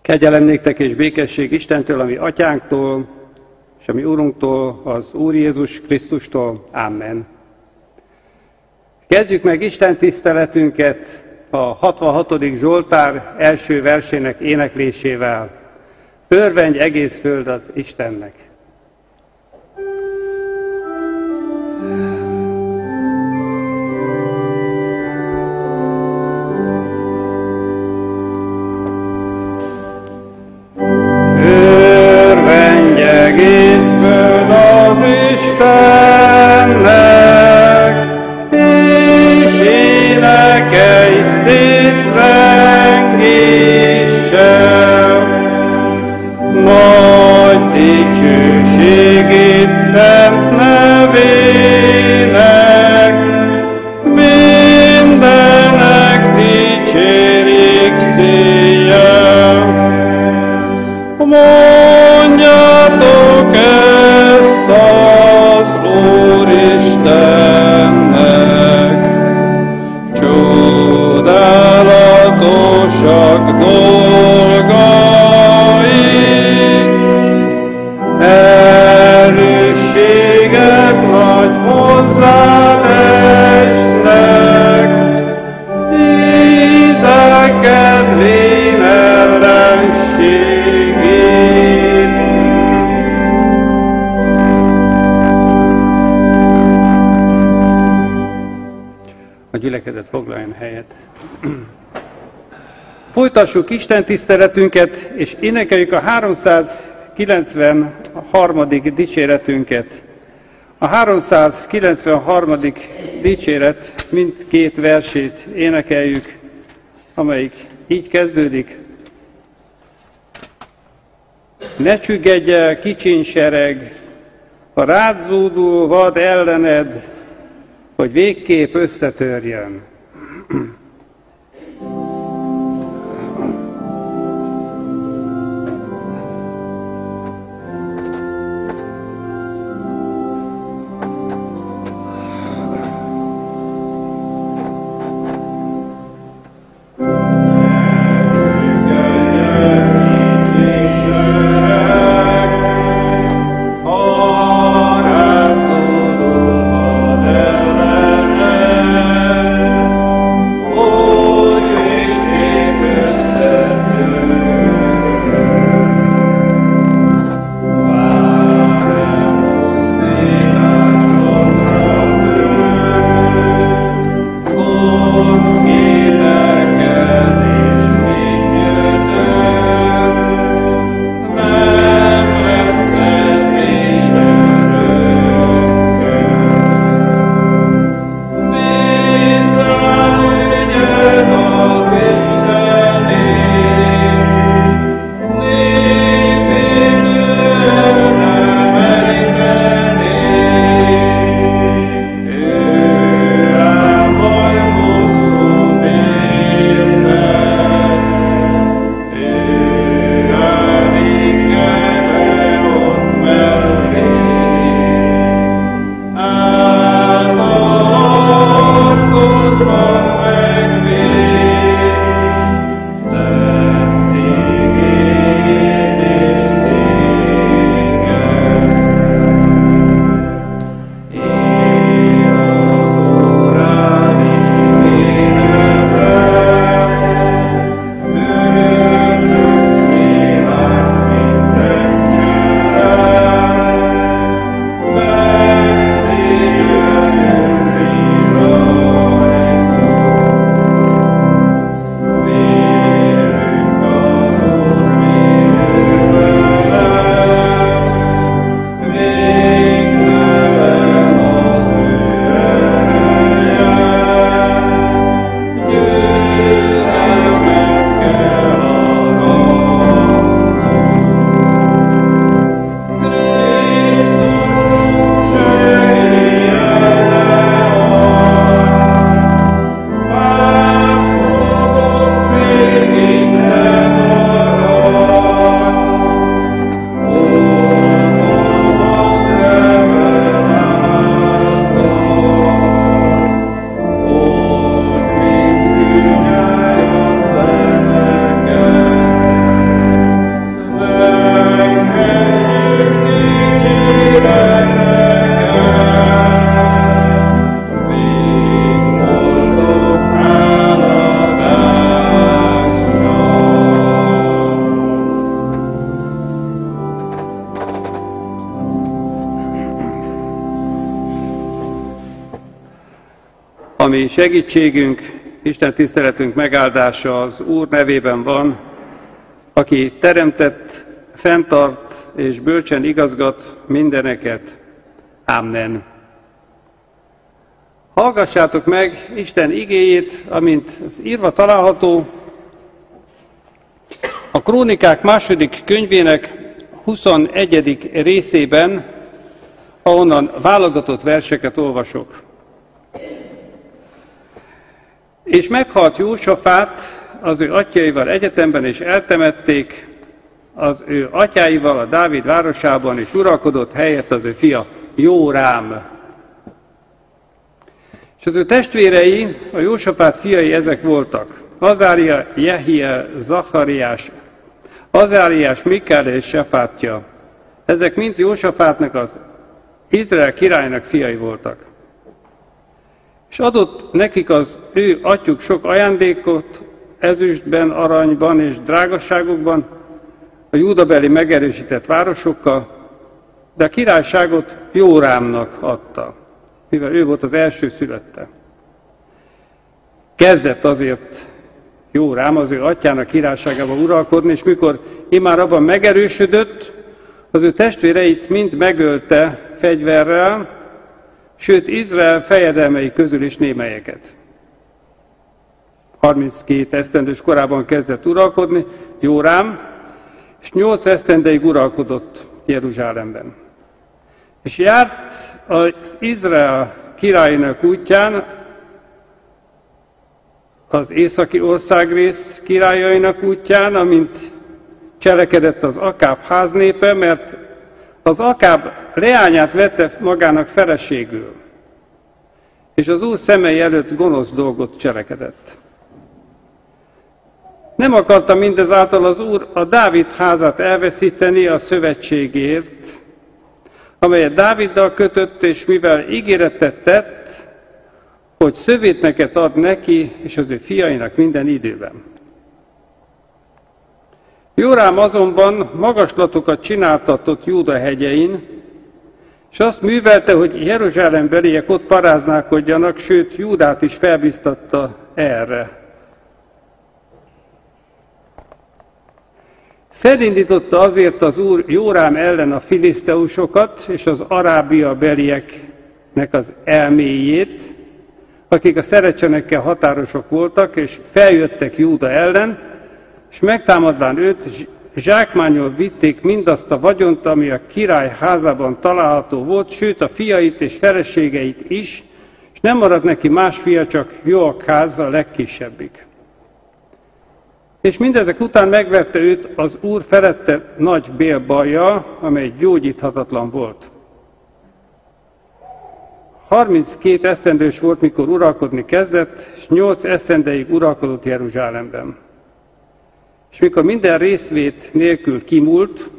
Kegyelem néktek és békesség Istentől, ami atyánktól, és a mi Urunktól, az Úr Jézus Krisztustól. Amen. Kezdjük meg Isten tiszteletünket a 66. Zsoltár első versének éneklésével. Örvendj egész föld az Istennek! Egész föld az Istennek, és énekelj szép zengéssel, nagy dicsőségét szent nevének, mindenek dicsérjék széjjel. Mondjátok ezt az Úristennek, csodálatosak dolgai, erősségek nagy hozzád esnek, ízeket vén ellenség. A gyülekezet foglaljon helyet. Folytassuk Isten tiszteletünket, és énekeljük a 393. dicséretünket. A 393. dicséret mindkét versét énekeljük, amelyik így kezdődik. Ne csüggedj el, kicsiny sereg, a rád zúdul vad ellened, hogy végképp összetörjön. Oh, ami segítségünk, Isten tiszteletünk megáldása az Úr nevében van, aki teremtett, fenntart és bölcsen igazgat mindeneket. Amen. Hallgassátok meg Isten igéjét, amint az írva található a Krónikák második könyvének 21. részében, ahonnan válogatott verseket olvasok. És meghalt Jósafát az ő atyaival egyetemben, és eltemették az ő atyáival a Dávid városában, és uralkodott helyett az ő fia Jórám. És az ő testvérei, a Jósafát fiai ezek voltak: Azária, Jehiel, Zachariás, Azáriás, Mikael és Safátja. Ezek mind Jósafátnak, az Izrael királynak fiai voltak. És adott nekik az ő atyjuk sok ajándékot, ezüstben, aranyban és drágasságokban, a júdabeli megerősített városokkal, de a királyságot Jórámnak adta, mivel ő volt az első szülötte. Kezdett azért Jórám az ő atyának királyságában uralkodni, és mikor immár abban megerősödött, az ő testvéreit mind megölte fegyverrel, sőt Izrael fejedelmei közül is némelyeket. 32 esztendős korában kezdett uralkodni Jórám, és 8 esztendeig uralkodott Jeruzsálemben. És járt az Izrael királynak útján, az északi országrész királyainak útján, amint cselekedett az Akáb háznépe, mert az Akáb leányát vette magának feleségül, és az Úr szemei előtt gonosz dolgot cselekedett. Nem akarta mindezáltal az Úr a Dávid házát elveszíteni a szövetségért, amelyet Dáviddal kötött, és mivel ígéretet tett, hogy szövétneket ad neki és az ő fiainak minden időben. Jórám azonban magaslatokat csináltatott Júda hegyein, és azt művelte, hogy jeruzsálembeliek ott paráználkodjanak, sőt, Júdát is felbiztatta erre. Felindította azért az Úr Jórám ellen a filiszteusokat és az arábia belieknek az elméjét, akik a szerecsenekkel határosok voltak, és feljöttek Júda ellen, és megtámadván őt, zsákmányol vitték mindazt a vagyont, ami a király házában található volt, sőt a fiait és feleségeit is, és nem maradt neki más fia, csak Joakház a legkisebbik. És mindezek után megverte őt az Úr felette nagy bélbaja, amely gyógyíthatatlan volt. 32 esztendős volt, mikor uralkodni kezdett, és 8 esztendeig uralkodott Jeruzsálemben. És mikor minden részvét nélkül kimúlt,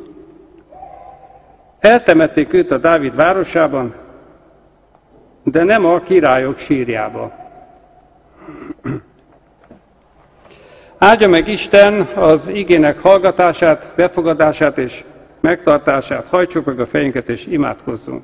eltemették őt a Dávid városában, de nem a királyok sírjába. Áldja meg Isten az igének hallgatását, befogadását és megtartását. Hajtsuk meg a fejünket és imádkozzunk.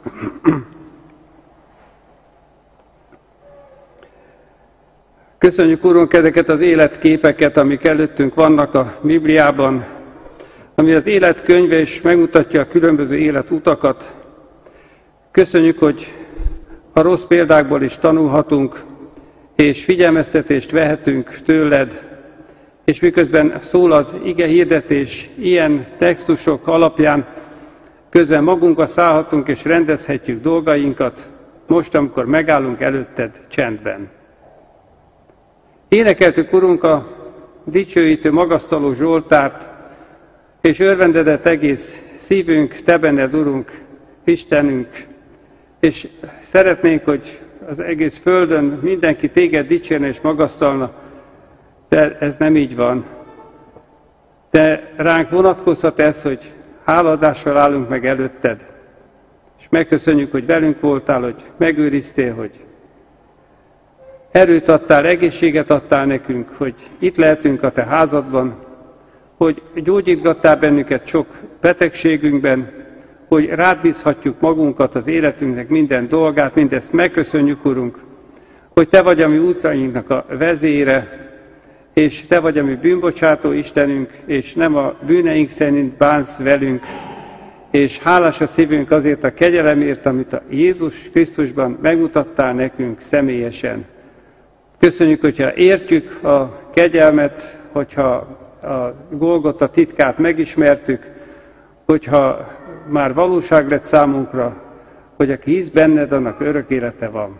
Köszönjük, Urunk, ezeket az életképeket, amik előttünk vannak a Bibliában, ami az életkönyve és megmutatja a különböző életutakat. Köszönjük, hogy a rossz példákból is tanulhatunk, és figyelmeztetést vehetünk tőled, és miközben szól az ige hirdetés, ilyen textusok alapján közben magunkba szállhatunk és rendezhetjük dolgainkat, most, amikor megállunk előtted csendben. Énekeltük, Urunk, a dicsőítő, magasztaló Zsoltárt, és örvendedett egész szívünk, te benned, Urunk, Istenünk, és szeretnénk, hogy az egész földön mindenki téged dicsérne és magasztalna, de ez nem így van. De ránk vonatkozhat ez, hogy háladással állunk meg előtted, és megköszönjük, hogy velünk voltál, hogy megőriztél, hogy erőt adtál, egészséget adtál nekünk, hogy itt lehetünk a te házadban, hogy gyógyítgattál bennünket sok betegségünkben, hogy rád bízhatjuk magunkat, az életünknek minden dolgát, mindezt megköszönjük, Urunk. hogy Te vagy a mi útjainknak a vezére, és Te vagy a mi bűnbocsátó Istenünk, és nem a bűneink szerint bánsz velünk, és hálás a szívünk azért a kegyelemért, amit a Jézus Krisztusban megmutattál nekünk személyesen. Köszönjük, hogyha értjük a kegyelmet, hogyha a Golgota titkát megismertük, hogyha már valóság lett számunkra, hogy aki hisz benned, annak örök élete van.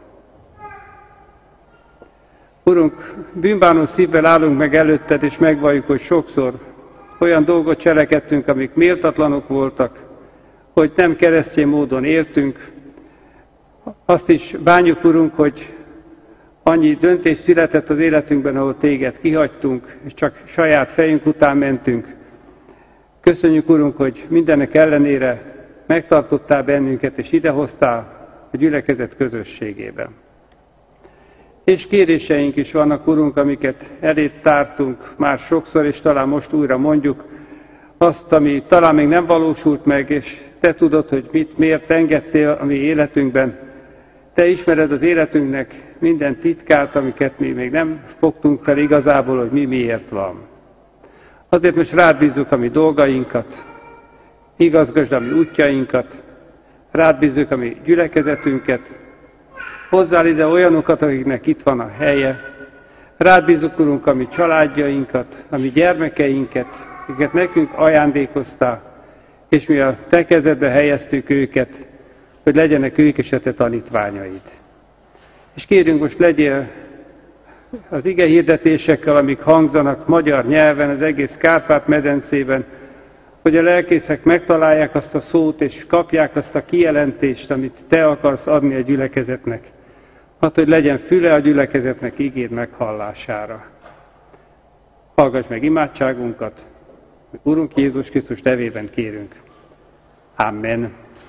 Urunk, bűnbánó szívvel állunk meg előtted, és megvalljuk, hogy sokszor olyan dolgot cselekedtünk, amik méltatlanok voltak, hogy nem keresztény módon éltünk. Azt is bánjuk, Urunk, hogy annyi döntés született az életünkben, ahol Téged kihagytunk, és csak saját fejünk után mentünk. Köszönjük, Urunk, hogy mindenek ellenére megtartottál bennünket, és idehoztál a gyülekezet közösségében. És kéréseink is vannak, Urunk, amiket eléd tártunk már sokszor, és talán most újra mondjuk azt, ami talán még nem valósult meg, és Te tudod, hogy miért engedtél a mi életünkben. Te ismered az életünknek minden titkát, amiket mi még nem fogtunk fel igazából, hogy mi miért van. Azért most rád bízzuk a mi dolgainkat, igazgasd a mi útjainkat, rád bízzuk a mi gyülekezetünket, hozzál ide olyanokat, akiknek itt van a helye. Rád bízzuk, Urunk, a mi családjainkat, a mi gyermekeinket, akiket nekünk ajándékoztál, és mi a Te kezedbe helyeztük őket, hogy legyenek ők is a Te tanítványaid. És kérünk, most legyél az ige hirdetésekkel, amik hangzanak magyar nyelven, az egész Kárpát-medencében, hogy a lelkészek megtalálják azt a szót, és kapják azt a kijelentést, amit Te akarsz adni a gyülekezetnek. Hát, hogy legyen füle a gyülekezetnek igéd meghallására. Hallgass meg imádságunkat, Urunk Jézus Krisztus nevében kérünk. Amen.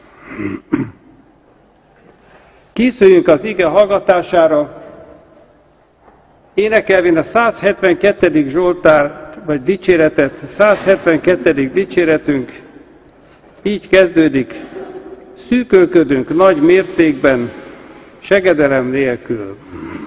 Készüljünk az ige hallgatására. Énekelvén a 172. Zsoltárt, vagy dicséretet, 172. dicséretünk így kezdődik. Szűkölködünk nagy mértékben, segedelem nélkül.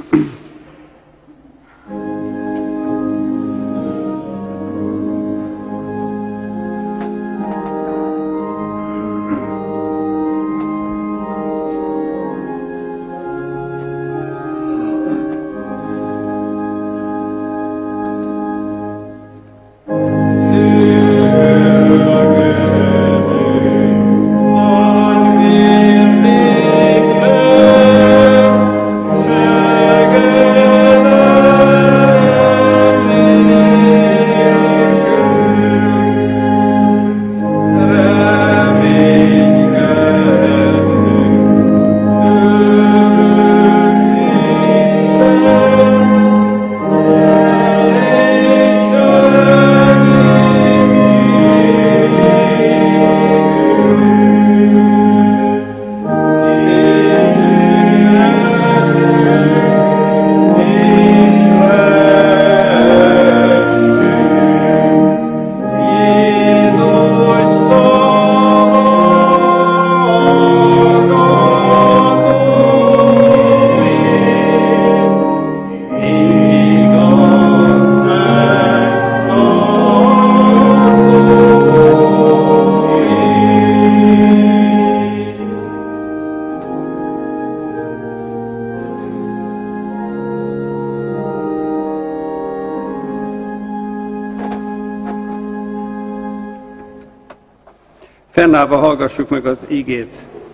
Fennállva hallgassuk meg az igét.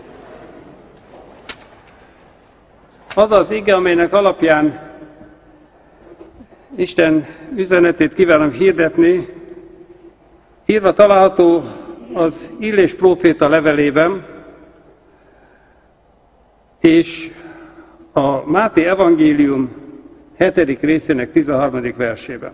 Az az ige, amelynek alapján Isten üzenetét kívánom hirdetni, írva található az Illés próféta levelében, és a Máté evangélium 7. részének 13. versében.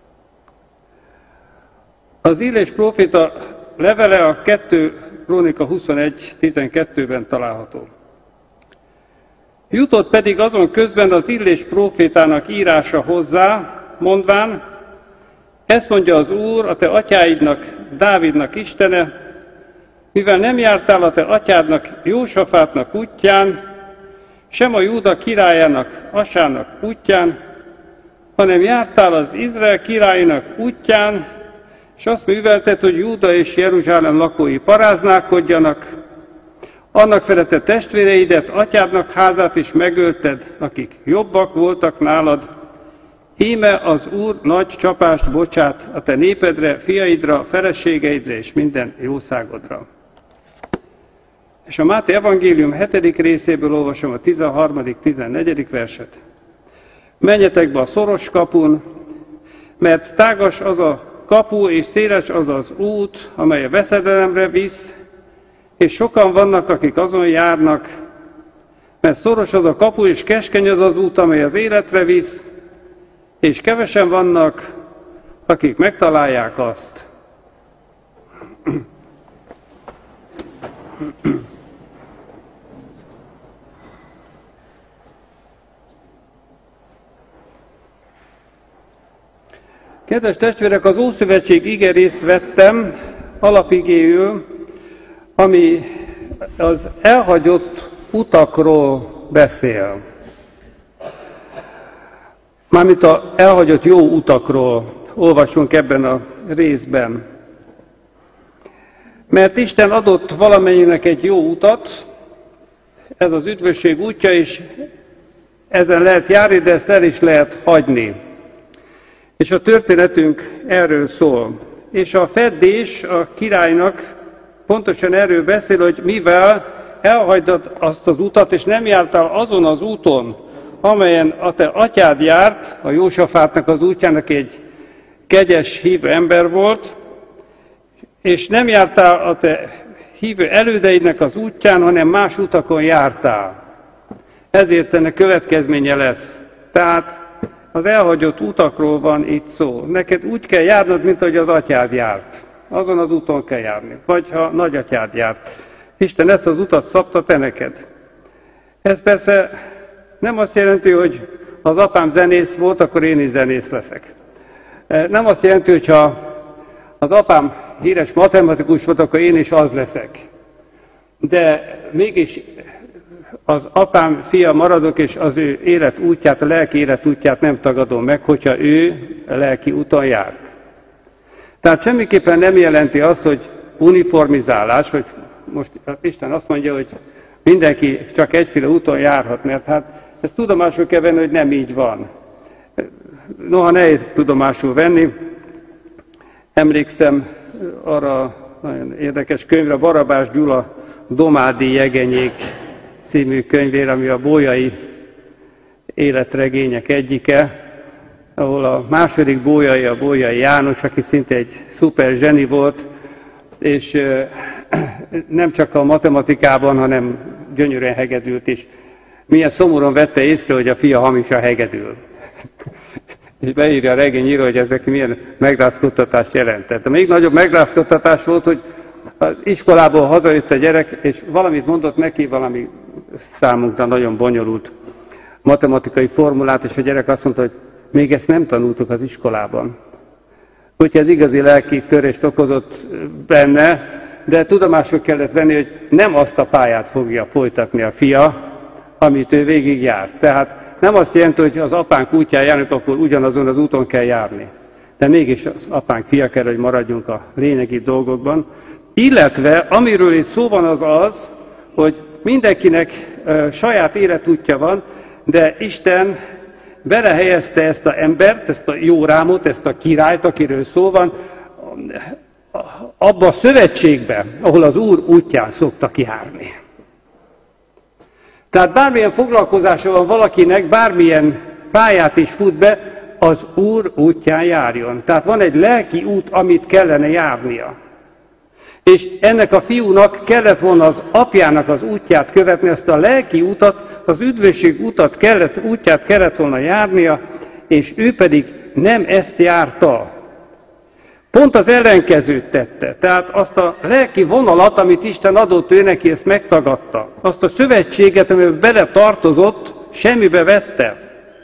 Az Illés próféta levele a 2 Krónika 21.12-ben található. Jutott pedig azon közben az Illés prófétának írása hozzá, mondván, ezt mondja az Úr, a te atyáidnak, Dávidnak Istene, mivel nem jártál a te atyádnak, Jósafátnak útján, sem a Júda királyának, Asának útján, hanem jártál az Izrael királyának útján, és azt művelted, hogy Júda és Jeruzsálem lakói paráználkodjanak, annak fele te testvéreidet, atyádnak házát is megölted, akik jobbak voltak nálad. Íme az Úr nagy csapást bocsát a te népedre, fiaidra, feleségeidre és minden jószágodra. És a Máté evangélium 7. részéből olvasom a 13.-14. verset. Menjetek be a szoros kapun, mert tágas az a kapu és széles az az út, amely a veszedelemre visz, és sokan vannak, akik azon járnak, mert szoros az a kapu és keskeny az az út, amely az életre visz, és kevesen vannak, akik megtalálják azt. Kedves testvérek, az Ószövetség igerészt vettem alapigéül, ami az elhagyott utakról beszél. Mármint az elhagyott jó utakról olvasunk ebben a részben. Mert Isten adott valamennyinek egy jó utat, ez az üdvösség útja, és ezen lehet járni, de ezt el is lehet hagyni. És a történetünk erről szól. És a feddés a királynak pontosan erről beszél, hogy mivel elhagyd azt az utat, és nem jártál azon az úton, amelyen a te atyád járt, a Jósafátnak az útjának egy kegyes hívő ember volt, és nem jártál a te hívő elődeidnek az útján, hanem más utakon jártál. Ezért ennek következménye lesz. Tehát az elhagyott utakról van itt szó. Neked úgy kell járnod, mint ahogy az atyád járt. Azon az úton kell járni. Vagy ha nagyatyád járt. Isten ezt az utat szabta te neked. Ez persze nem azt jelenti, hogy ha az apám zenész volt, akkor én is zenész leszek. Nem azt jelenti, hogy ha az apám híres matematikus volt, akkor én is az leszek. De mégis az apám fia maradok, és az ő életútját, a lelki életútját nem tagadom meg, hogyha ő a lelki úton járt. Tehát semmiképpen nem jelenti azt, hogy uniformizálás, hogy most Isten azt mondja, hogy mindenki csak egyféle úton járhat, mert hát ezt tudomásul kell venni, hogy nem így van. Noha nehéz tudomásul venni. Emlékszem arra nagyon érdekes könyvre, Barabás Gyula Domádi Jegenyék című könyvére, ami a bolyai életregények egyike, ahol a második bolyai, a Bolyai János, aki szinte egy szuper zseni volt, és nem csak a matematikában, hanem gyönyörűen hegedült is. Milyen szomorúan vette észre, hogy a fia hamisan hegedül. És leírja a regényíró, hogy ezek milyen megrázkódtatást jelentett. De még nagyobb megrázkódtatás volt, hogy az iskolából hazajött a gyerek, és valamit mondott neki, valami számunkra nagyon bonyolult matematikai formulát, és a gyerek azt mondta, hogy még ezt nem tanultuk az iskolában. Úgyhogy ez igazi lelki törést okozott benne, de tudomásul kellett venni, hogy nem azt a pályát fogja folytatni a fia, amit ő végig járt. Tehát nem azt jelenti, hogy az apánk útján járunk, akkor ugyanazon az úton kell járni. De mégis az apánk fia kell, hogy maradjunk a lényegi dolgokban. Illetve, amiről itt szó van, az, hogy mindenkinek saját életútja van, de Isten belehelyezte ezt az embert, ezt a Jórámot, ezt a királyt, akiről szó van, abba a szövetségbe, ahol az Úr útján szoktak járni. Tehát bármilyen foglalkozása van valakinek, bármilyen pályát is fut be, az Úr útján járjon. Tehát van egy lelki út, amit kellene járnia. És ennek a fiúnak kellett volna az apjának az útját követni, ezt a lelki utat, az üdvösség útját kellett volna járnia, és ő pedig nem ezt járta. Pont az ellenkezőt tette. Tehát azt a lelki vonalat, amit Isten adott ő neki, ezt megtagadta. Azt a szövetséget, amiben bele tartozott, semmibe vette.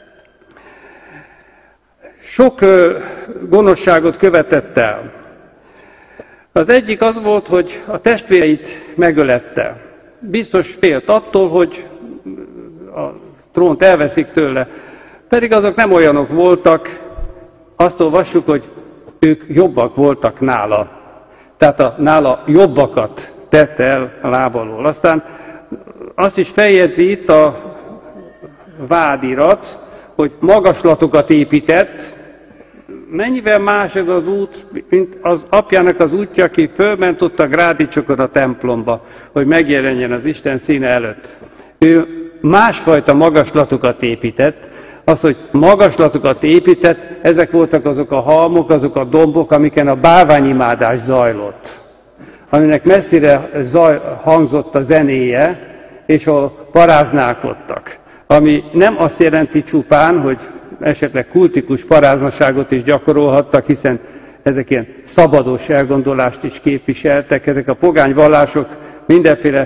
Sok gonoszságot követett el. Az egyik az volt, hogy a testvéreit megölette. Biztos félt attól, hogy trónt elveszik tőle. Pedig azok nem olyanok voltak, azt olvassuk, hogy ők jobbak voltak nála. Tehát nála jobbakat tette el a láb alól. Aztán azt is feljegyzi itt a vádirat, hogy magaslatokat épített. Mennyivel más ez az út, mint az apjának az útja, aki fölment ott a grádicsokon a templomba, hogy megjelenjen az Isten színe előtt. Ő másfajta magaslatokat épített. Az, hogy magaslatokat épített, ezek voltak azok a halmok, azok a dombok, amiken a bálványimádás zajlott. Aminek messzire hangzott a zenéje, és ahol paráználkodtak. Ami nem azt jelenti csupán, hogy esetleg kultikus paráznaságot is gyakorolhattak, hiszen ezek ilyen szabados elgondolást is képviseltek, ezek a pogány vallások mindenféle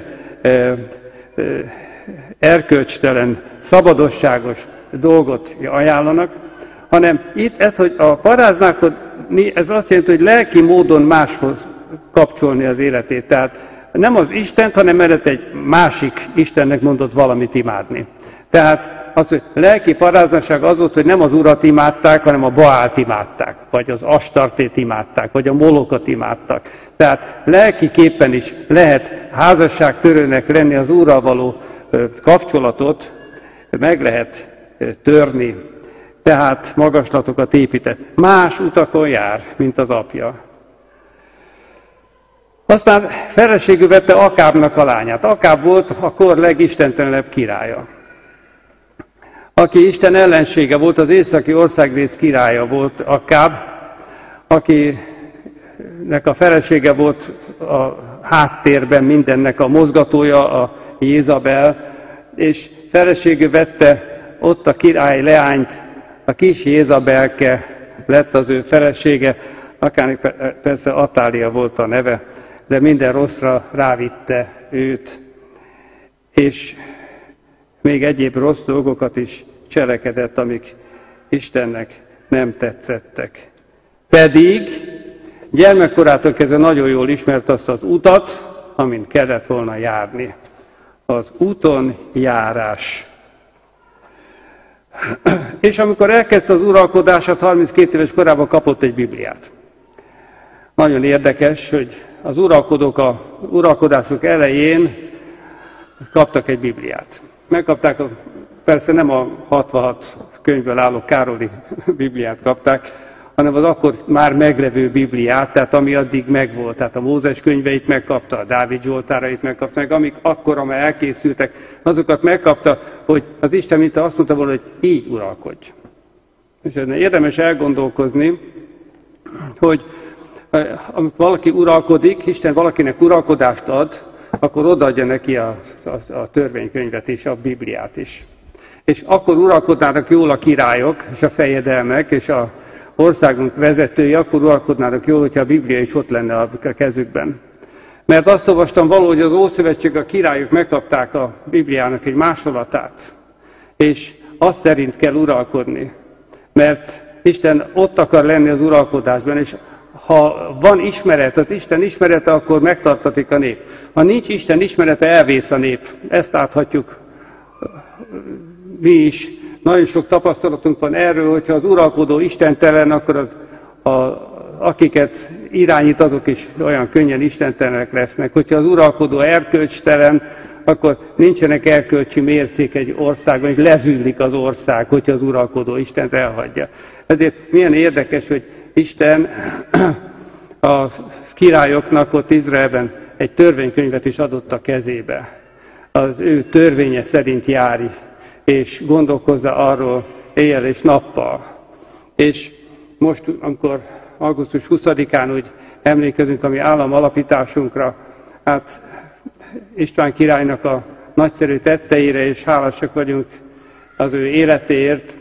erkölcstelen, szabadosságos dolgot ajánlanak, hanem itt ez, hogy a paráználkodni, ez azt jelenti, hogy lelki módon máshoz kapcsolni az életét. Tehát nem az Istent, hanem mellett egy másik Istennek mondott valamit imádni. Tehát az, hogy lelki paráznaság az volt, hogy nem az Urat imádták, hanem a Baált imádták, vagy az Astartét imádták, vagy a Molokot imádtak. Tehát lelkiképpen is lehet házasságtörőnek lenni, az Úrral való kapcsolatot meg lehet törni. Tehát magaslatokat épített. Más utakon jár, mint az apja. Aztán feleségül vette Akábnak a lányát. Akáb volt a kor legistentelenebb királya. Aki Isten ellensége volt, az északi országrész királya volt Akáb, akinek a felesége volt a háttérben mindennek a mozgatója, a Jézabel, és feleségül vette ott a király leányt, a kis Jézabelke lett az ő felesége, akárnek persze Atália volt a neve, de minden rosszra rávitte őt, és még egyéb rossz dolgokat is cselekedett, amik Istennek nem tetszettek. Pedig gyermekkorától kezdve nagyon jól ismert azt az utat, amin kellett volna járni. Az úton járás. És amikor elkezdte az uralkodását, 32 éves korában kapott egy Bibliát. Nagyon érdekes, hogy az uralkodók a uralkodásuk elején kaptak egy Bibliát. Megkapták, persze nem a 66 könyvből álló Károli Bibliát kapták, hanem az akkor már meglevő Bibliát, tehát ami addig megvolt. Tehát a Mózes könyveit megkapta, a Dávid Zsoltárait megkapta, meg amik akkor már elkészültek, azokat megkapta, hogy az Isten mintha azt mondta volna, hogy így uralkodj. És érdemes elgondolkozni, hogy amikor valaki uralkodik, Isten valakinek uralkodást ad, akkor odaadja neki a törvénykönyvet és a Bibliát is. És akkor uralkodnának jól a királyok, és a fejedelmek, és a országunk vezetői, akkor uralkodnának jól, hogyha a Biblia is ott lenne a kezükben. Mert azt olvastam valahogy az Ószövetség, a királyok megkapták a Bibliának egy másolatát, és azt szerint kell uralkodni. Mert Isten ott akar lenni az uralkodásban, és ha van ismeret, az Isten ismerete, akkor megtartatik a nép. Ha nincs Isten ismerete, elvész a nép. Ezt láthatjuk mi is. Nagyon sok tapasztalatunk van erről, hogyha az uralkodó istentelen, akkor akiket irányít, azok is olyan könnyen istentelenek lesznek. Hogyha az uralkodó erkölcstelen, akkor nincsenek erkölcsi mércék egy országban, és lezűlik az ország, hogyha az uralkodó Istent elhagyja. Ezért milyen érdekes, hogy Isten a királyoknak ott Izraelben egy törvénykönyvet is adott a kezébe. Az ő törvénye szerint járj, és gondolkozza arról éjjel és nappal. És most, amikor augusztus 20-án úgy emlékezünk a mi államalapításunkra, hát István királynak a nagyszerű tetteire, és hálásak vagyunk az ő életéért.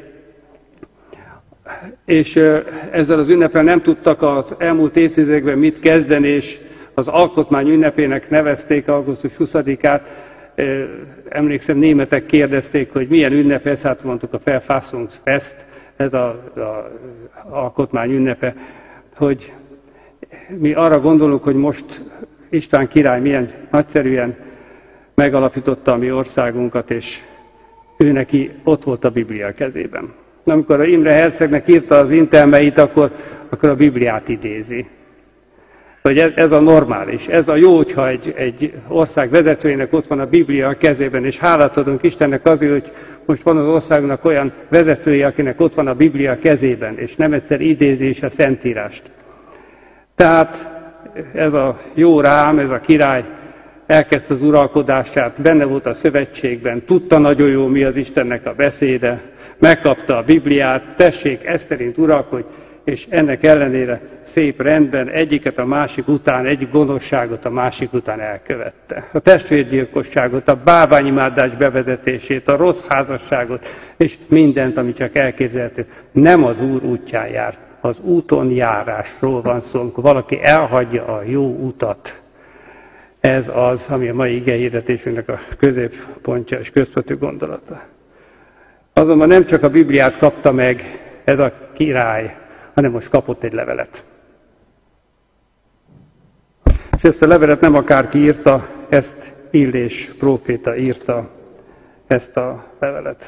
És ezzel az ünneppel nem tudtak az elmúlt évtizedekben mit kezdeni, és az alkotmány ünnepének nevezték augusztus 20-át. Emlékszem, németek kérdezték, hogy milyen ünnep ez, hát mondtuk a Verfassungsfest, ez az alkotmány ünnepe, hogy mi arra gondolunk, hogy most István király milyen nagyszerűen megalapította a mi országunkat, és ő neki ott volt a Biblia kezében. Amikor a Imre hercegnek írta az intelmeit, akkor a Bibliát idézi. Hogy ez a normális, ez a jó, hogyha egy ország vezetőjének ott van a Biblia a kezében, és hálát adunk Istennek azért, hogy most van az országnak olyan vezetője, akinek ott van a Biblia a kezében, és nem egyszer idézi is a Szentírást. Tehát ez a Jórám, ez a király elkezdte az uralkodását, benne volt a szövetségben, tudta nagyon jó, mi az Istennek a beszéde, megkapta a Bibliát, tessék, ezt szerint uralkodj, és ennek ellenére szép rendben egyiket a másik után, egyik gonoszságot a másik után elkövette. A testvérgyilkosságot, a bálványimádás bevezetését, a rossz házasságot, és mindent, ami csak elképzelhető. Nem az Úr útján járt, az úton járásról van szó, amikor valaki elhagyja a jó utat. Ez az, ami a mai igehirdetésünknek a középpontja és központi gondolata. Azonban nem csak a Bibliát kapta meg ez a király, hanem most kapott egy levelet. És ezt a levelet nem akárki írta, ezt Illés próféta írta, ezt a levelet.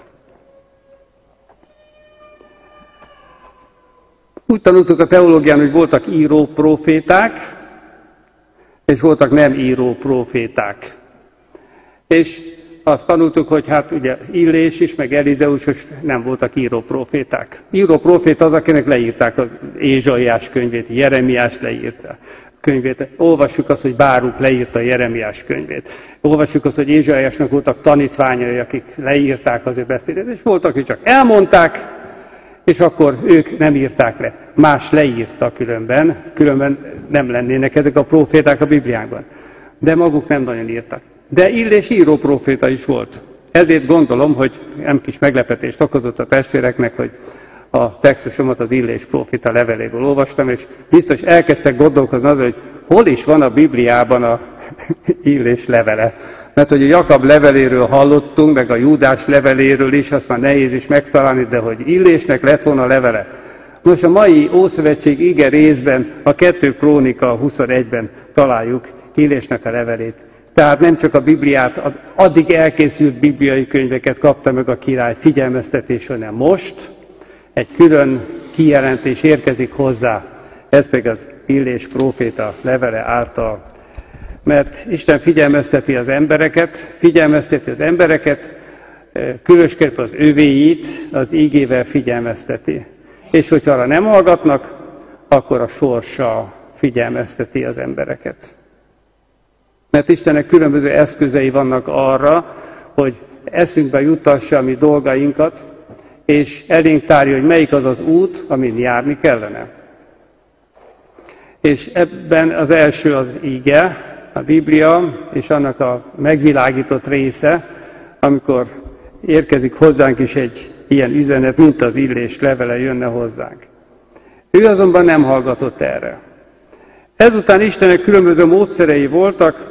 Úgy tanultuk a teológián, hogy voltak író próféták, és voltak nem író próféták. És azt tanultuk, hogy hát ugye Illés is, meg Elizeus is nem voltak író próféták. Író prófét az, akinek leírták az Ézsaiás könyvét, Jeremiás leírta könyvét. Olvassuk azt, hogy Báruk leírta Jeremiás könyvét. Olvassuk azt, hogy Ézsaiásnak voltak tanítványai, akik leírták az ő beszédét, és voltak, akik csak elmondták, és akkor ők nem írták le. Más leírta különben nem lennének ezek a próféták a Bibliánkban. De maguk nem nagyon írtak. De Illés író próféta is volt. Ezért gondolom, hogy nem kis meglepetést okozott a testvéreknek, hogy a textusomat az Illés próféta leveléből olvastam, és biztos elkezdtek gondolkozni azon, hogy hol is van a Bibliában a Illés levele. Mert hogy a Jakab leveléről hallottunk, meg a Júdás leveléről is, azt már nehéz is megtalálni, de hogy Illésnek lett volna levele. Most a mai Ószövetség ige részben, a 2 Krónika 21-ben találjuk Illésnek a levelét. Tehát nem csak a Bibliát, addig elkészült bibliai könyveket kapta meg a király figyelmeztetés, hanem most egy külön kijelentés érkezik hozzá. Ez pedig az Illés próféta levele által. Mert Isten figyelmezteti az embereket, különösképpen az övéit az ígével figyelmezteti. És hogyha arra nem hallgatnak, akkor a sorsa figyelmezteti az embereket. Mert Istennek különböző eszközei vannak arra, hogy eszünkbe juttassa a mi dolgainkat, és elénk tárja, hogy melyik az az út, amin járni kellene. És ebben az első az íge, a Biblia, és annak a megvilágított része, amikor érkezik hozzánk is egy ilyen üzenet, mint az Illés levele jönne hozzánk. Ő azonban nem hallgatott erre. Ezután Istennek különböző módszerei voltak,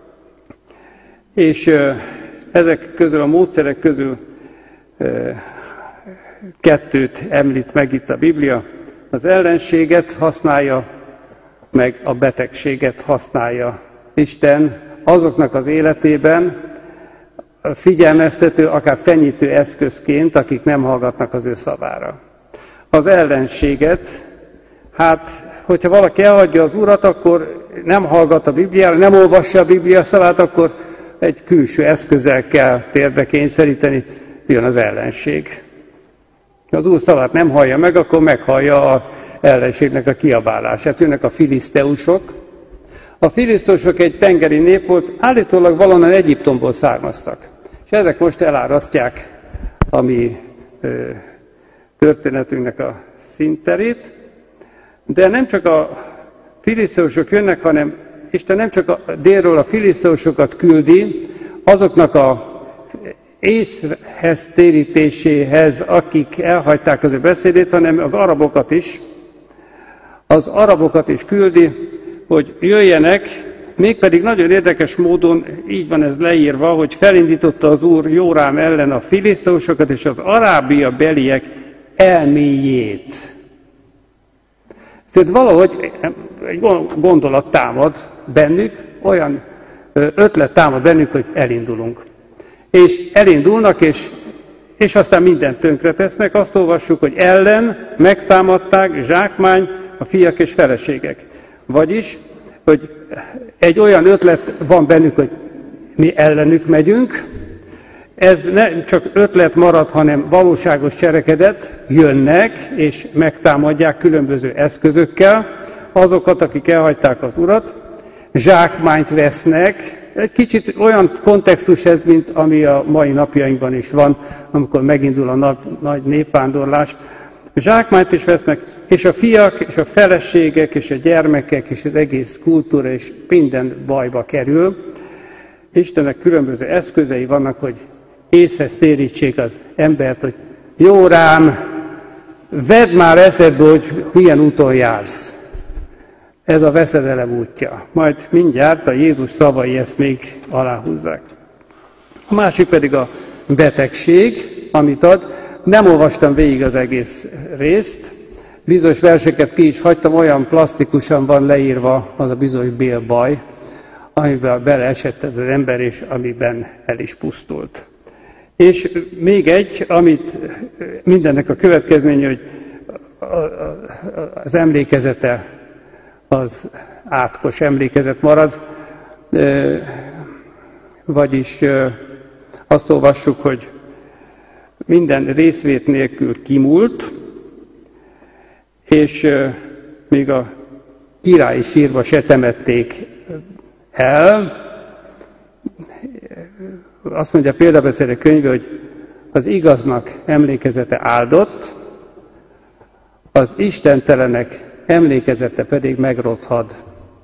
és ezek közül a módszerek közül 2 említ meg itt a Biblia. Az ellenséget használja, meg a betegséget használja Isten azoknak az életében figyelmeztető, akár fenyítő eszközként, akik nem hallgatnak az ő szavára. Az ellenséget, hát, hogyha valaki elhagyja az Urat, akkor nem hallgat a Bibliára, nem olvassa a Biblia szavát, akkor egy külső eszközzel kell térdre kényszeríteni, jön az ellenség. Ha az Úr szavát nem hallja meg, akkor meghallja az ellenségnek a kiabálását. Jönnek a filiszteusok. A filiszteusok egy tengeri nép volt, állítólag valonnan Egyiptomból származtak. És ezek most elárasztják a mi történetünknek a színterét. De nem csak a filiszteusok jönnek, hanem Isten nem csak a délről a filiszteusokat küldi, azoknak a észhez térítéséhez, akik elhagyták az ő beszédét, hanem az arabokat is. Az arabokat is küldi, hogy jöjjenek, mégpedig nagyon érdekes módon, így van ez leírva, hogy felindította az Úr Jórám ellen a filiszteusokat és az Arábia beliek elméjét. Tehát valahogy egy gondolat támad bennük, olyan ötlet támad bennük, hogy elindulunk. És elindulnak, és és aztán mindent tönkretesznek. Azt olvassuk, hogy ellen megtámadták, zsákmány a fiak és feleségek. Vagyis, hogy egy olyan ötlet van bennük, hogy mi ellenük megyünk. Ez nem csak ötlet marad, hanem valóságos cselekedet, jönnek és megtámadják különböző eszközökkel azokat, akik elhagyták az Urat, zsákmányt vesznek. Egy kicsit olyan kontextus ez, mint ami a mai napjainkban is van, amikor megindul a nagy népvándorlás. Zsákmányt is vesznek, és a fiak, és a feleségek, és a gyermekek, és az egész kultúra, és minden bajba kerül. Istennek különböző eszközei vannak, hogy észhez térítsék az embert, hogy jó rám, vedd már eszedbe, hogy milyen úton jársz. Ez a veszedelem útja. Majd mindjárt a Jézus szavai ezt még aláhúzzák. A másik pedig a betegség, amit ad. Nem olvastam végig az egész részt. Bizonyos verseket ki is hagytam, olyan plastikusan van leírva az a bizonyos bélbaj, amiben beleesett ez az ember, és amiben el is pusztult. És még egy, amit mindennek a következménye, hogy az emlékezete, az átkos emlékezet marad, vagyis azt olvassuk, hogy minden részvét nélkül kimúlt, és még a királyi sírba se temették el. Azt mondja a példabeszédek könyve, hogy az igaznak emlékezete áldott, az istentelenek emlékezete pedig megrothad.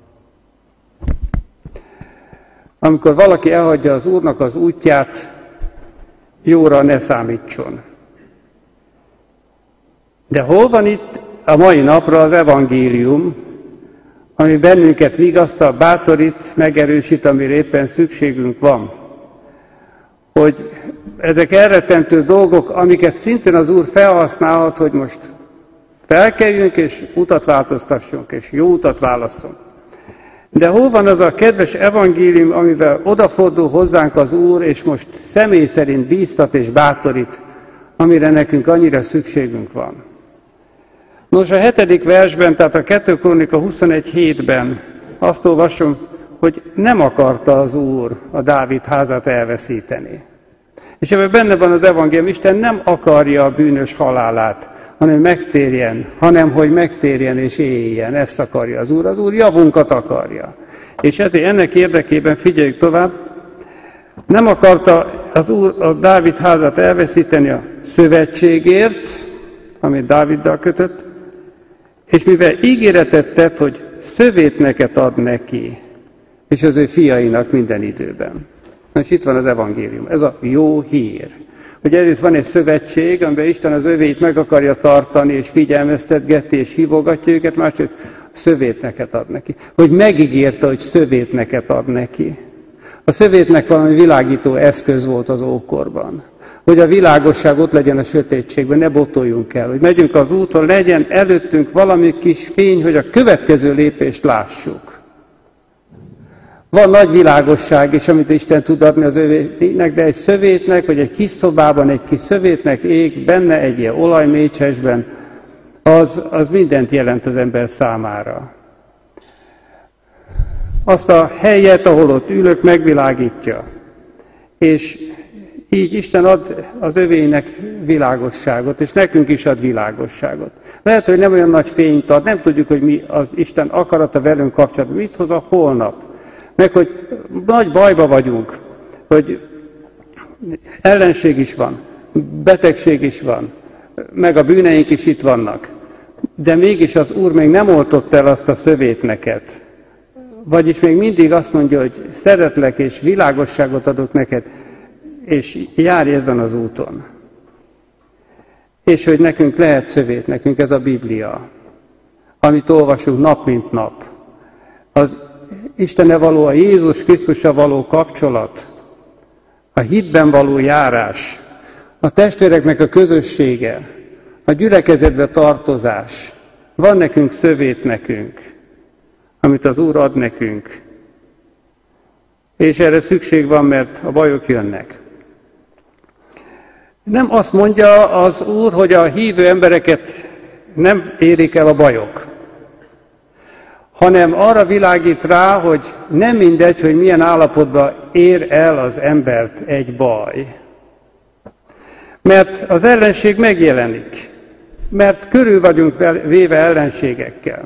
Amikor valaki elhagyja az Úrnak az útját, jóra ne számítson. De hol van itt a mai napra az evangélium, ami bennünket vigasztal, bátorít, megerősít, amire éppen szükségünk van? Hogy ezek elrettentő dolgok, amiket szintén az Úr felhasználhat, hogy most felkeljünk és utat változtassunk, és jó utat válasszunk. De hol van az a kedves evangélium, amivel odafordul hozzánk az Úr, és most személy szerint bíztat és bátorít, amire nekünk annyira szükségünk van? Nos, a 7. versben, tehát a 2 Krónika 21:7-ben azt olvasom, hogy nem akarta az Úr a Dávid házát elveszíteni. És ebben benne van az evangélium, Isten nem akarja a bűnös halálát, hanem megtérjen, hanem hogy megtérjen és éljen. Ezt akarja az Úr javunkat akarja. És ezért ennek érdekében figyeljük tovább, nem akarta az Úr a Dávid házát elveszíteni a szövetségért, amit Dáviddal kötött, és mivel ígéretet tett, hogy szövétneket ad neki, és az ő fiainak minden időben. Most itt van az evangélium, ez a jó hír. Hogy egyrészt van egy szövetség, amiben Isten az övéit meg akarja tartani, és figyelmeztetgeti, és hívogatja őket, másrészt szövétneket ad neki. Hogy megígérte, hogy szövétneket ad neki. A szövétnek valami világító eszköz volt az ókorban. Hogy a világosság ott legyen a sötétségben, ne botoljunk el. Hogy megyünk az úton, legyen előttünk valami kis fény, hogy a következő lépést lássuk. Van nagy világosság is, amit Isten tud adni az övének, de egy szövétnek, vagy egy kis szobában egy kis szövétnek ég benne egy ilyen olajmécsesben, az mindent jelent az ember számára. Azt a helyet, ahol ott ülök, megvilágítja. És így Isten ad az övének világosságot, és nekünk is ad világosságot. Lehet, hogy nem olyan nagy fényt ad, nem tudjuk, hogy mi az Isten akarata velünk kapcsolatban, mit hoz a holnap. Meg, hogy nagy bajba vagyunk, hogy ellenség is van, betegség is van, meg a bűneink is itt vannak. De mégis az Úr még nem oltott el azt a szövétneket. Vagyis még mindig azt mondja, hogy szeretlek és világosságot adok neked, és járj ezen az úton. És hogy nekünk lehet szövét, nekünk ez a Biblia, amit olvasunk nap mint nap. Az Istenne való, a Jézus Krisztussal való kapcsolat, a hitben való járás, a testvéreknek a közössége, a gyülekezetbe tartozás. Van nekünk szövét nekünk, amit az Úr ad nekünk. És erre szükség van, mert a bajok jönnek. Nem azt mondja az Úr, hogy a hívő embereket nem érik el a bajok, hanem arra világít rá, hogy nem mindegy, hogy milyen állapotban ér el az embert egy baj. Mert az ellenség megjelenik, mert körül vagyunk véve ellenségekkel.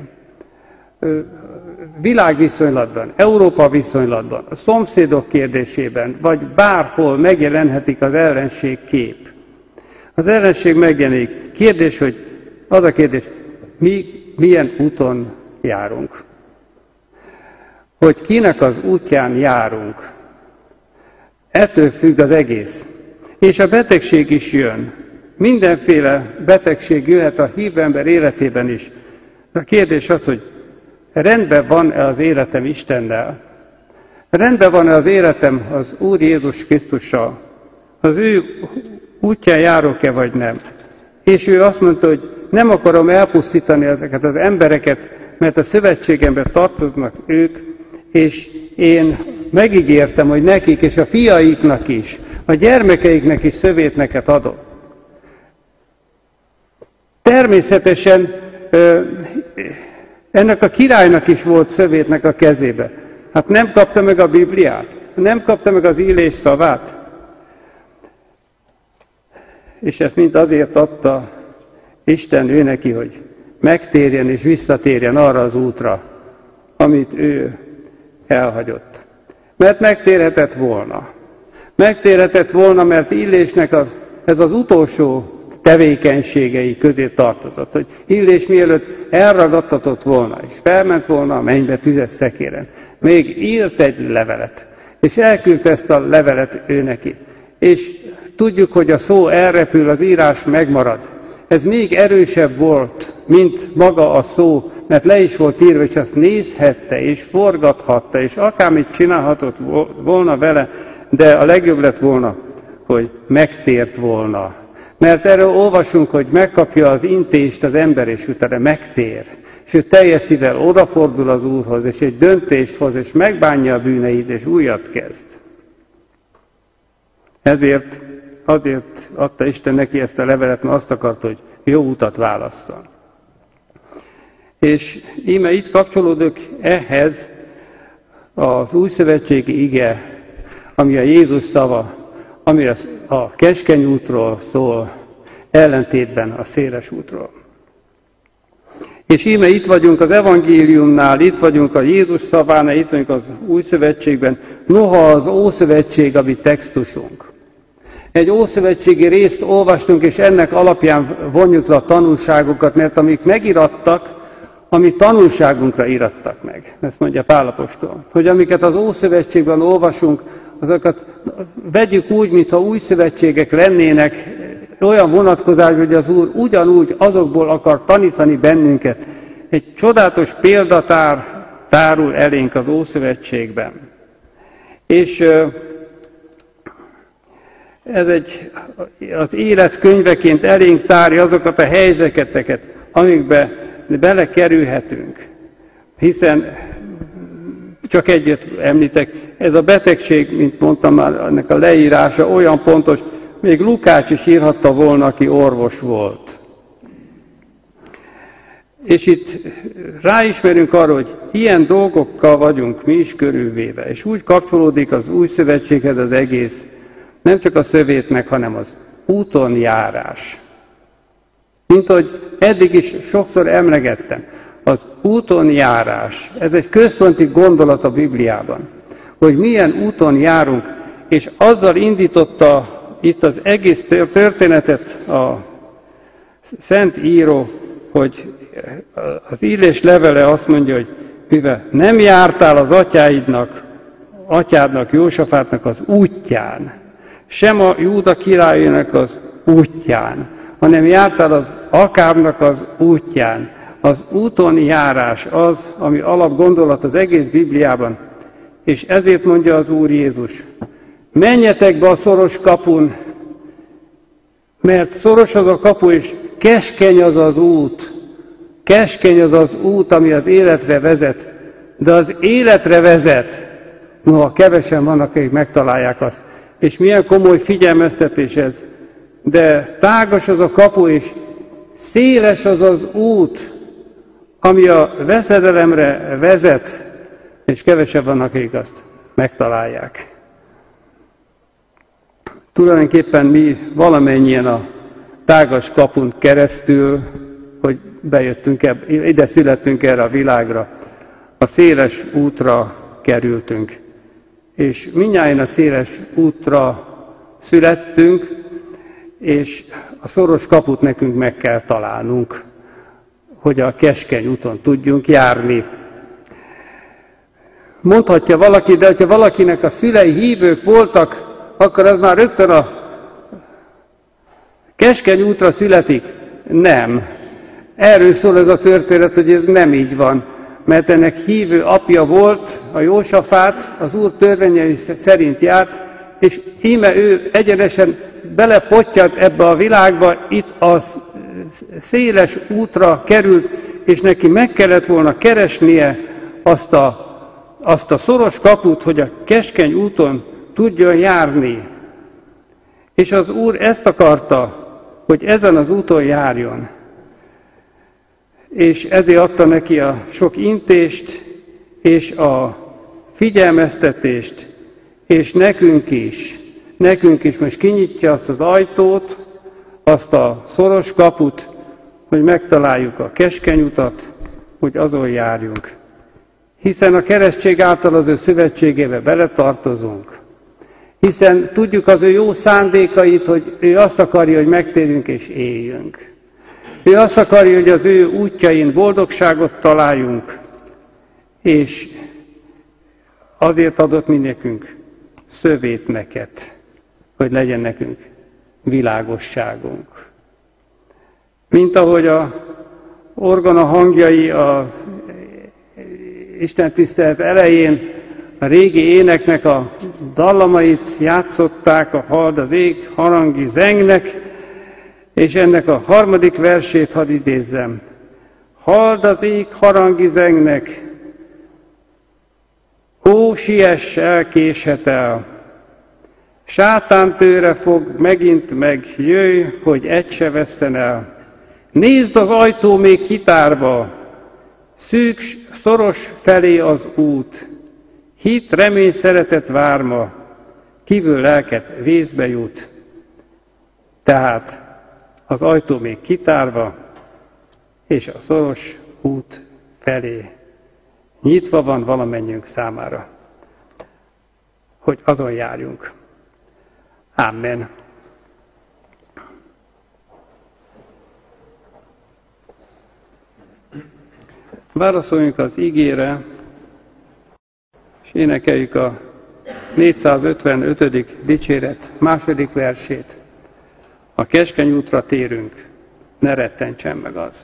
Világviszonylatban, Európa viszonylatban, a szomszédok kérdésében, vagy bárhol megjelenhetik az ellenség kép. Az ellenség megjelenik. Kérdés, hogy az a kérdés, mi milyen úton járunk? Hogy kinek az útján járunk? Ettől függ az egész. És a betegség is jön. Mindenféle betegség jöhet a hívő ember életében is. A kérdés az, hogy rendben van-e az életem Istennel? Rendben van-e az életem az Úr Jézus Krisztussal? Az ő útján járok-e, vagy nem? És ő azt mondta, hogy nem akarom elpusztítani ezeket az embereket, mert a szövetségemben tartoznak ők, és én megígértem, hogy nekik és a fiaiknak is, a gyermekeiknek is szövétneket adok. Természetesen ennek a királynak is volt szövétnek a kezébe. Hát nem kapta meg a Bibliát, nem kapta meg az illés szavát. És ezt mind azért adta Isten ő neki, hogy megtérjen és visszatérjen arra az útra, amit ő elhagyott. Mert megtérhetett volna. Megtérhetett volna, mert Illésnek ez az utolsó tevékenységei közé tartozott, hogy Illés mielőtt elragadtatott volna, és felment volna a mennybe tüzes szekéren. Még írt egy levelet, és elküldte ezt a levelet ő neki. És tudjuk, hogy a szó elrepül, az írás megmarad. Ez még erősebb volt, mint maga a szó, mert le is volt írva, és azt nézhette, és forgathatta, és akármit csinálhatott volna vele, de a legjobb lett volna, hogy megtért volna. Mert erről olvasunk, hogy megkapja az intést az ember, és utána megtér. És ő teljes szívvel odafordul az Úrhoz, és egy döntést hoz, és megbánja a bűneit, és újat kezd. Azért adta Isten neki ezt a levelet, mert azt akart, hogy jó utat válasszon. És íme itt kapcsolódok ehhez az újszövetségi ige, ami a Jézus szava, ami a keskeny útról szól, ellentétben a széles útról. És íme itt vagyunk az evangéliumnál, itt vagyunk a Jézus szavánál, itt vagyunk az újszövetségben, noha az ószövetség a mi textusunk. Egy ószövetségi részt olvastunk, és ennek alapján vonjuk le a tanulságokat, mert amik megirattak, ami tanulságunkra irattak meg. Ezt mondja Pál apostol. Hogy amiket az Ószövetségben olvasunk, azokat vegyük úgy, mintha új szövetségek lennének, olyan vonatkozásban, hogy az Úr ugyanúgy azokból akar tanítani bennünket. Egy csodálatos példatár tárul elénk az Ószövetségben. És ez az élet könyveként elénk tárja azokat a helyzeteket, amikbe belekerülhetünk. Hiszen csak egyet említek, ez a betegség, mint mondtam már, ennek a leírása olyan pontos, még Lukács is írhatta volna, aki orvos volt. És itt ráismerünk arra, hogy ilyen dolgokkal vagyunk mi is körülvéve, és úgy kapcsolódik az új szövetséghez az egész, nem csak a szövétnek, hanem az úton járás. Mint hogy eddig is sokszor emlegettem, az úton járás, ez egy központi gondolat a Bibliában, hogy milyen úton járunk, és azzal indította itt az egész történetet a Szent Író, hogy az Illés levele azt mondja, hogy mivel nem jártál az atyádnak, Jósafátnak az útján, sem a Júda királyának az útján, hanem jártál az Akábnak az útján. Az úton járás az, ami alapgondolat az egész Bibliában, és ezért mondja az Úr Jézus, menjetek be a szoros kapun, mert szoros az a kapu, és keskeny az az út, ami az életre vezet, de az életre vezet, noha kevesen vannak, akik megtalálják azt. És milyen komoly figyelmeztetés ez. de tágas az a kapu, és széles az az út, ami a veszedelemre vezet, és kevesebb van, akik azt megtalálják. Tulajdonképpen mi valamennyien a tágas kapun keresztül, hogy bejöttünk, ide születtünk erre a világra, a széles útra kerültünk. És mindnyájan a széles útra születtünk, és a szoros kaput nekünk meg kell találnunk, hogy a keskeny úton tudjunk járni. Mondhatja valaki, de hogyha valakinek a szülei hívők voltak, akkor az már rögtön a keskeny útra születik? Nem. Erről szól ez a történet, hogy ez nem így van. Mert ennek hívő apja volt, a Jósafát, az Úr törvényei szerint járt, és íme ő egyenesen belepottyant ebbe a világba, itt a széles útra került, és neki meg kellett volna keresnie azt a szoros kaput, hogy a keskeny úton tudjon járni. És az Úr ezt akarta, hogy ezen az úton járjon. És ezért adta neki a sok intést, és a figyelmeztetést, és nekünk is most kinyitja azt az ajtót, azt a szoros kaput, hogy megtaláljuk a keskeny utat, hogy azon járjunk. Hiszen a keresztség által az ő szövetségébe beletartozunk. Hiszen tudjuk az ő jó szándékait, hogy ő azt akarja, hogy megtérjünk és éljünk. Ő azt akarja, hogy az ő útjain boldogságot találjunk, és azért adott nekünk szövétneket, hogy legyen nekünk világosságunk. Mint ahogy a orgona hangjai az Isten tisztelet elején a régi éneknek a dallamait játszották, a hald az ég harangi zengnek, és ennek a harmadik versét hadd idézzem. Hald az ég harangi zengnek, ó, siess el, késhet el. Sátán tőre fog megint meg, jöjj, hogy egy se veszten el. Nézd, az ajtó még kitárva, szűk, szoros felé az út. Hit, remény, szeretet vár ma, kívül lelket vészbe jut. Tehát az ajtó még kitárva, és a szoros út felé nyitva van valamennyiünk számára, hogy azon járjunk. Amen. Válaszoljunk az igére, és énekeljük a 455. dicséret második versét. A keskeny útra térünk, ne rettentsen meg az.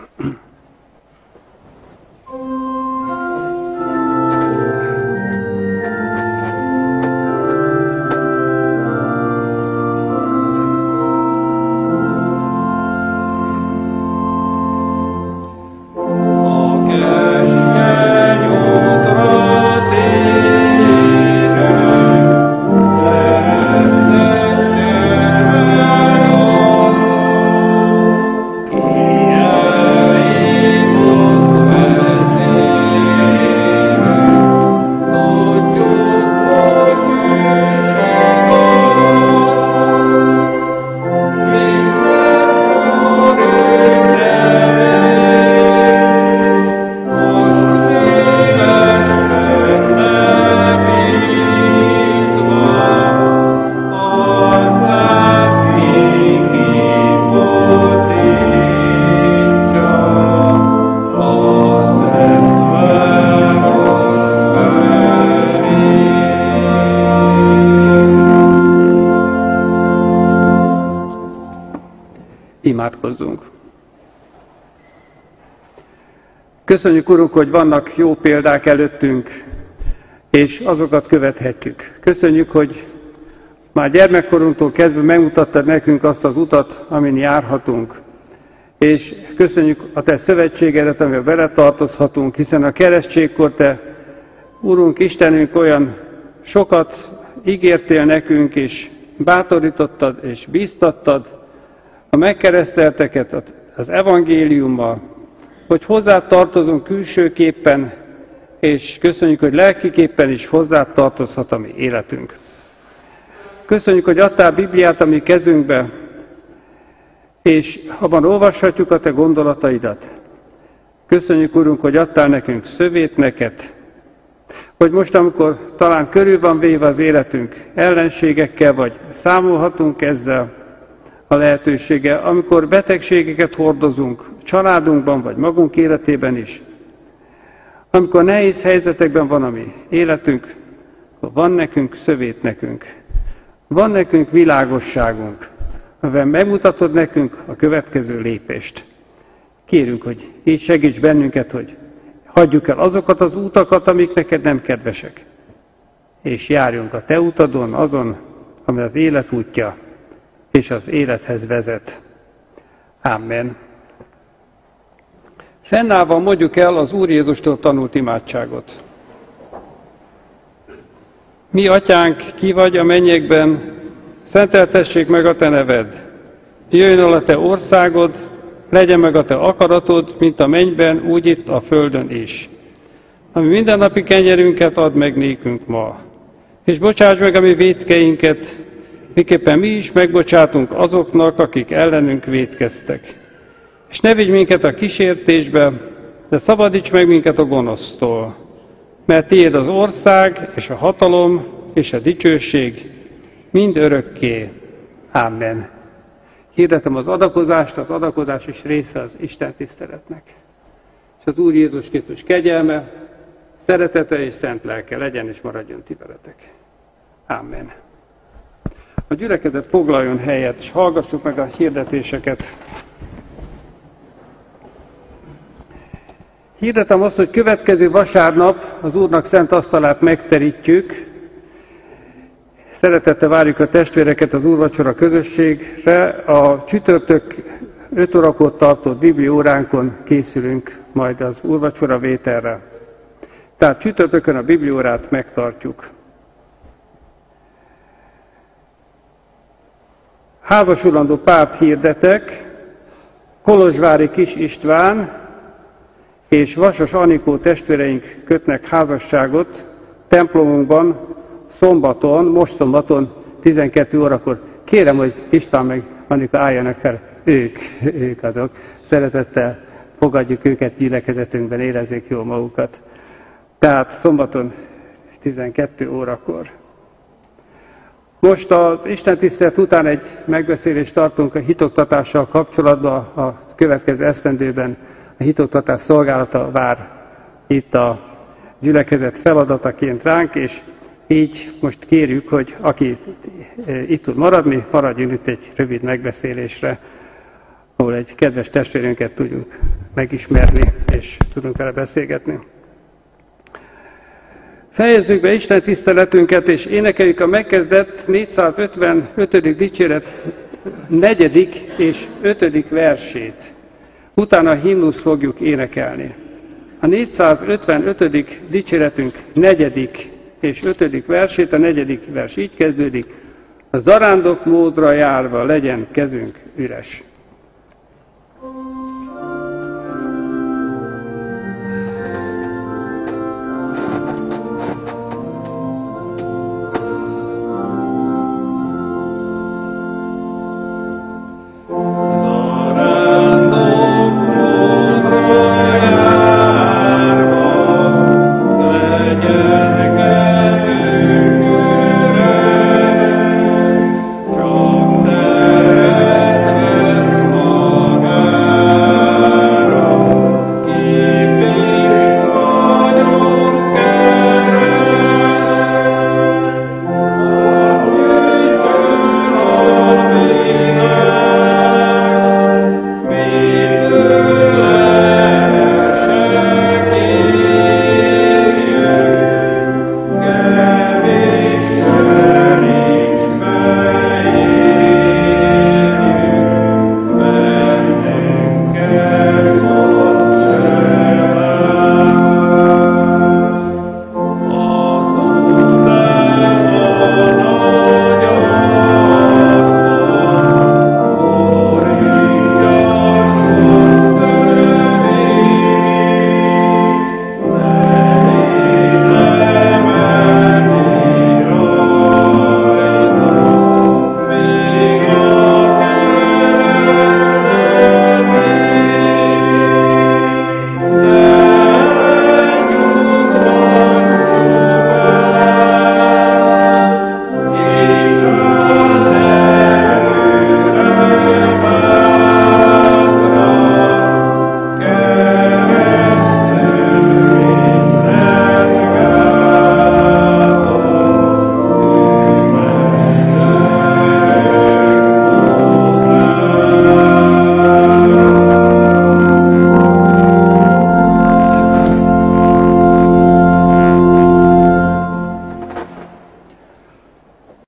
Imádkozzunk. Köszönjük, Urunk, hogy vannak jó példák előttünk, és azokat követhetjük. Köszönjük, hogy már gyermekkorunktól kezdve megmutattad nekünk azt az utat, amin járhatunk. És köszönjük a Te szövetségedet, amivel beletartozhatunk, hiszen a keresztségkor Te, Urunk, Istenünk, olyan sokat ígértél nekünk, és bátorítottad és bíztattad a megkeresztelteket az evangéliummal, hogy hozzá tartozunk külsőképpen, és köszönjük, hogy lelkiképpen is hozzá tartozhat a mi életünk. Köszönjük, hogy adtál Bibliát a mi kezünkbe, és abban olvashatjuk a te gondolataidat. Köszönjük, Urunk, hogy adtál nekünk szövétneket, hogy most, amikor talán körül van véve az életünk ellenségekkel, vagy számolhatunk ezzel a lehetőséggel, amikor betegségeket hordozunk családunkban, vagy magunk életében is, amikor nehéz helyzetekben van a mi életünk, akkor van nekünk szövét nekünk, van nekünk világosságunk, amivel megmutatod nekünk a következő lépést. Kérünk, hogy így segíts bennünket, hogy hagyjuk el azokat az útakat, amik neked nem kedvesek, és járjunk a te utadon, azon, ami az élet útja, és az élethez vezet. Amen. Fennállva mondjuk el az Úr Jézustól tanult imádságot. Mi, Atyánk, ki vagy a mennyekben, szenteltessék meg a te neved. Jöjjön el a te országod, legyen meg a te akaratod, mint a mennyben, úgy itt a földön is. Ami mindennapi kenyerünket add meg nékünk ma. És bocsáss meg a mi vétkeinket, miképpen mi is megbocsátunk azoknak, akik ellenünk vétkeztek. És ne vigy minket a kísértésbe, de szabadíts meg minket a gonosztól. Mert tiéd az ország, és a hatalom, és a dicsőség mind örökké. Amen. Hirdetem az adakozást, az adakozás is része az Isten tiszteletnek. És az Úr Jézus Krisztus kegyelme, szeretete és szent lelke legyen és maradjon ti veletek. Amen. A gyülekezet foglaljon helyet, és hallgassuk meg a hirdetéseket. Hirdetem azt, hogy következő vasárnap az Úrnak szent asztalát megterítjük. Szeretettel várjuk a testvéreket az úrvacsora közösségre. A csütörtök 5 órakor tartott biblióránkon készülünk majd az úrvacsora vételre. Tehát csütörtökön a bibliórát megtartjuk. Házasulandó párt hirdetek. Kolozsvári Kis István és Vasas Anikó testvéreink kötnek házasságot templomunkban most szombaton 12 órakor. Kérem, hogy István meg Anika álljanak fel, ők azok. Szeretettel fogadjuk őket gyülekezetünkben, érezzék jól magukat. Tehát szombaton 12 órakor. Most az istentisztelet után egy megbeszélést tartunk a hitoktatással kapcsolatban. A következő esztendőben a hitoktatás szolgálata vár itt a gyülekezet feladataként ránk, és így most kérjük, hogy aki itt tud maradni, maradjon itt egy rövid megbeszélésre, ahol egy kedves testvérünket tudjuk megismerni, és tudunk vele beszélgetni. Fejezzük be Isten tiszteletünket, és énekeljük a megkezdett 455. dicséret 4. és 5. versét. Utána a himnuszt fogjuk énekelni. A 455. dicséretünk 4. és 5. versét, a 4. vers így kezdődik. A zarándok módra járva legyen kezünk üres.